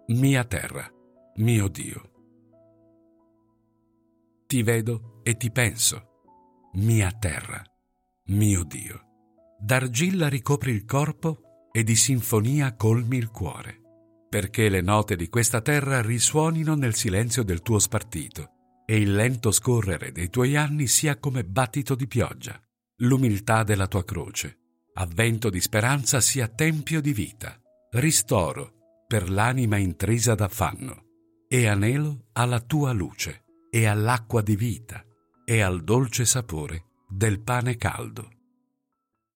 Mia terra, mio Dio. Ti vedo e ti penso, mia terra, mio Dio. D'argilla ricopri il corpo e di sinfonia colmi il cuore, perché le note di questa terra risuonino nel silenzio del tuo spartito e il lento scorrere dei tuoi anni sia come battito di pioggia. L'umiltà della tua croce, avvento di speranza, sia tempio di vita, ristoro per l'anima intrisa d'affanno, e anelo alla tua luce e all'acqua di vita e al dolce sapore del pane caldo.